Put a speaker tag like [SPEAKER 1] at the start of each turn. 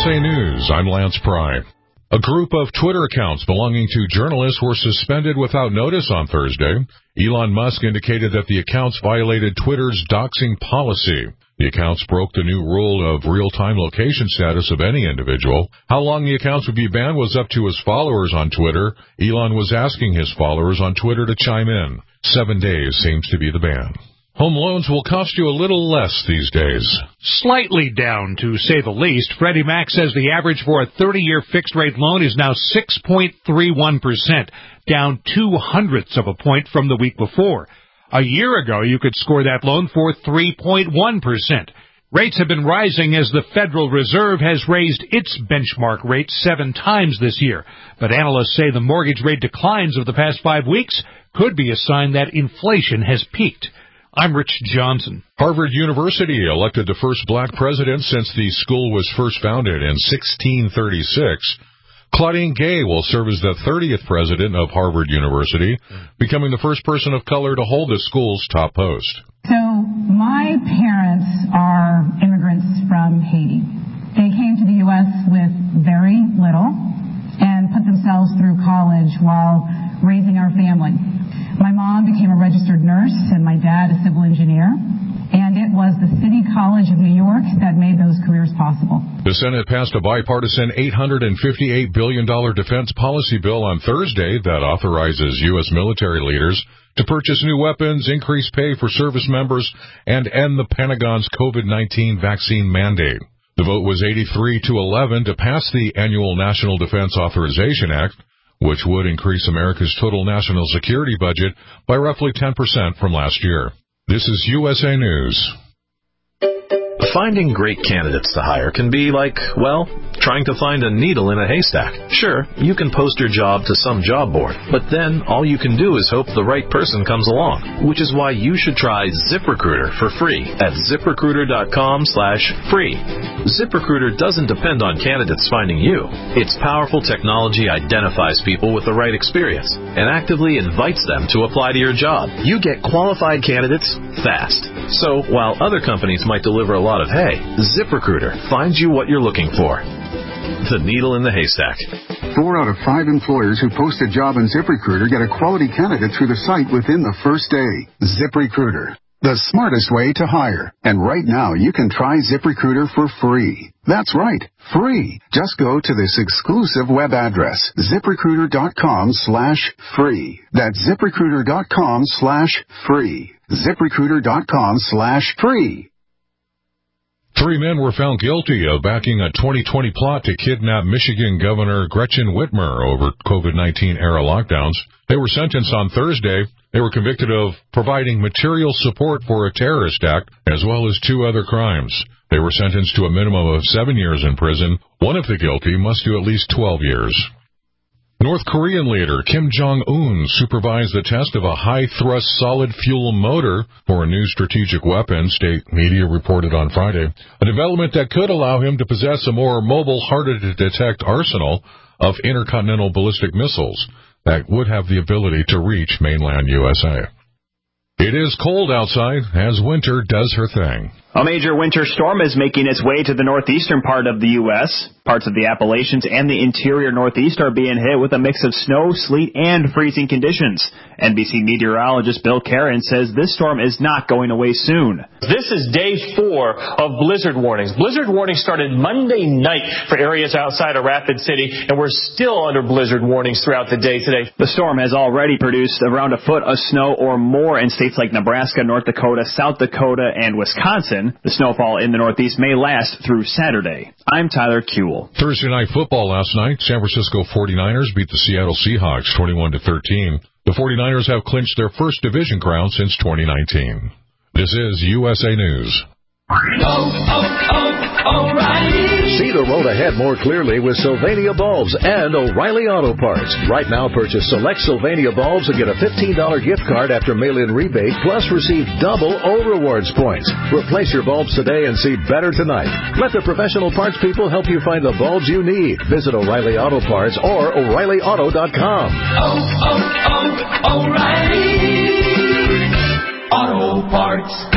[SPEAKER 1] USA News, I'm Lance Pry. A group of Twitter accounts belonging to journalists were suspended without notice on Thursday. Elon Musk indicated that the accounts violated Twitter's doxing policy. The accounts broke the new rule of real-time location status of any individual. How long the accounts would be banned was up to his followers on Twitter. Elon was asking his followers on Twitter to chime in. 7 days seems to be the ban. Home loans will cost you a little less these days.
[SPEAKER 2] Slightly down, to say the least. Freddie Mac says the average for a 30-year fixed-rate loan is now 6.31%, down 0.02 of a point from the week before. A year ago, you could score that loan for 3.1%. Rates have been rising as the Federal Reserve has raised its benchmark rate 7 times this year. But analysts say the mortgage rate declines of the past 5 weeks could be a sign that inflation has peaked. I'm Rich Johnson.
[SPEAKER 1] Harvard University elected the first black president since the school was first founded in 1636. Claudine Gay will serve as the 30th president of Harvard University, becoming the first person of color to hold the school's top post.
[SPEAKER 3] So my parents are immigrants from Haiti. They came to the U.S. with very little and put themselves through college while raising our family. My mom became a registered nurse and my dad a civil engineer. And it was the City College of New York that made those careers possible.
[SPEAKER 1] The Senate passed a bipartisan $858 billion defense policy bill on Thursday that authorizes U.S. military leaders to purchase new weapons, increase pay for service members, and end the Pentagon's COVID-19 vaccine mandate. The vote was 83-11 to pass the annual National Defense Authorization Act, which would increase America's total national security budget by roughly 10% from last year. This is USA News.
[SPEAKER 4] Finding great candidates to hire can be like, well, trying to find a needle in a haystack. Sure, you can post your job to some job board, but then all you can do is hope the right person comes along, which is why you should try ZipRecruiter for free at ZipRecruiter.com/free. ZipRecruiter doesn't depend on candidates finding you. Its powerful technology identifies people with the right experience and actively invites them to apply to your job. You get qualified candidates fast. So while other companies might deliver a lot of hay, ZipRecruiter finds you what you're looking for. The needle in the haystack.
[SPEAKER 5] 4 out of 5 employers who post a job on ZipRecruiter get a quality candidate through the site within the first day. ZipRecruiter, the smartest way to hire. And right now, you can try ZipRecruiter for free. That's right, free. Just go to this exclusive web address, ZipRecruiter.com/free. That's ZipRecruiter.com/free. ZipRecruiter.com/free.
[SPEAKER 1] 3 men were found guilty of backing a 2020 plot to kidnap Michigan Governor Gretchen Whitmer over COVID-19-era lockdowns. They were sentenced on Thursday. They were convicted of providing material support for a terrorist act, as well as 2 other crimes. They were sentenced to a minimum of 7 years in prison. One of the guilty must do at least 12 years. North Korean leader Kim Jong-un supervised the test of a high-thrust solid-fuel motor for a new strategic weapon, state media reported on Friday, a development that could allow him to possess a more mobile, harder-to-detect arsenal of intercontinental ballistic missiles that would have the ability to reach mainland USA. It is cold outside as winter does her thing.
[SPEAKER 6] A major winter storm is making its way to the northeastern part of the U.S. Parts of the Appalachians and the interior Northeast are being hit with a mix of snow, sleet, and freezing conditions. NBC meteorologist Bill Karen says this storm is not going away soon.
[SPEAKER 7] This is day 4 of blizzard warnings. Blizzard warnings started Monday night for areas outside of Rapid City, and we're still under blizzard warnings throughout the day today.
[SPEAKER 6] The storm has already produced around a foot of snow or more in states like Nebraska, North Dakota, South Dakota, and Wisconsin. The snowfall in the Northeast may last through Saturday. I'm Tyler Kuehl.
[SPEAKER 1] Thursday night football last night, San Francisco 49ers beat the Seattle Seahawks 21-13. The 49ers have clinched their first division crown since 2019. This is USA News.
[SPEAKER 8] O'Reilly. See the road ahead more clearly with Sylvania Bulbs and O'Reilly Auto Parts. Right now, purchase select Sylvania bulbs and get a $15 gift card after mail-in rebate, plus receive double O-Rewards points. Replace your bulbs today and see better tonight. Let the professional parts people help you find the bulbs you need. Visit O'Reilly Auto Parts or O'ReillyAuto.com.
[SPEAKER 9] O'Reilly Auto Parts.